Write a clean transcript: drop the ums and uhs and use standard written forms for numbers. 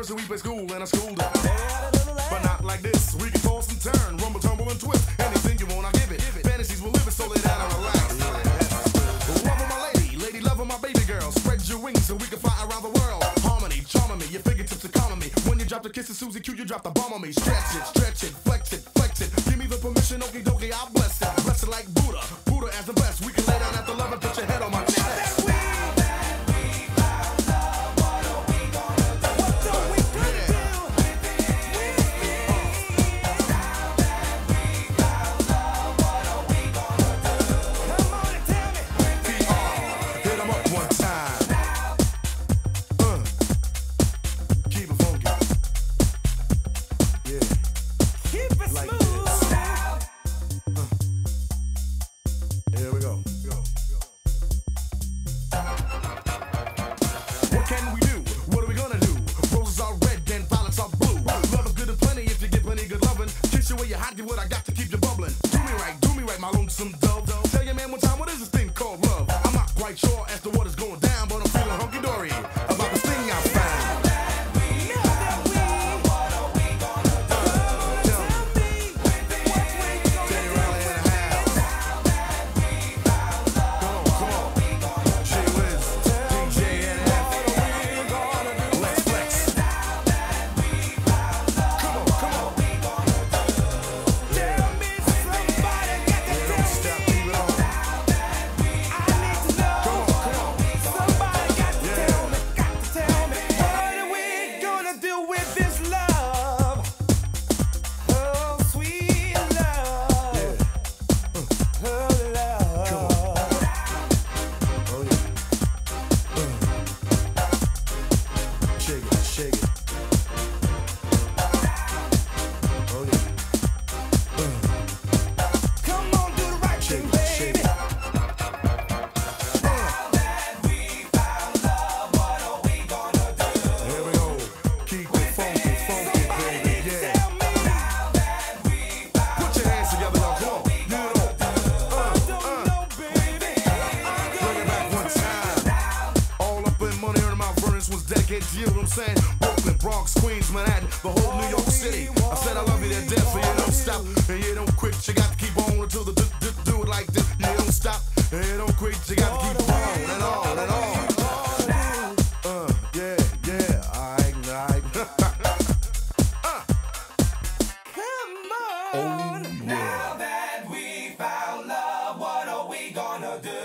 so we play school and I schooled her. But not like this. We can toss and turn, rumble, tumble, and twist. Anything you want, I give it. Fantasies will live it, so lay down and relax. Love of my lady, love of my baby girl. Spread your wings so we can fly around the world. Harmony, charming me, your fingertips are calming me. When you drop the kisses, Susie Q, you drop the bomb on me. Stretch it, flex it, flex it. Give me the permission, okie dokie, I'll bless it. Bless it like Buddha, Buddha as the best. We can lay down at the love and put your head on my chest. What I got to keep you bubbling. Do me right, my lonesome dove. Tell your man one time, what is this thing called love? I'm not quite sure as to what is going down, but I'm feeling hunky-dory about this thing I found. You know what I'm saying? Brooklyn, Bronx, Queens, Manhattan, the whole New York City. I said I love you to death, so you don't stop and you don't quit. You got to keep on until the do it like this. You don't stop and you don't quit. You got to keep on and on and on. Yeah, alright. Come on. Now that we found love, what are we gonna do?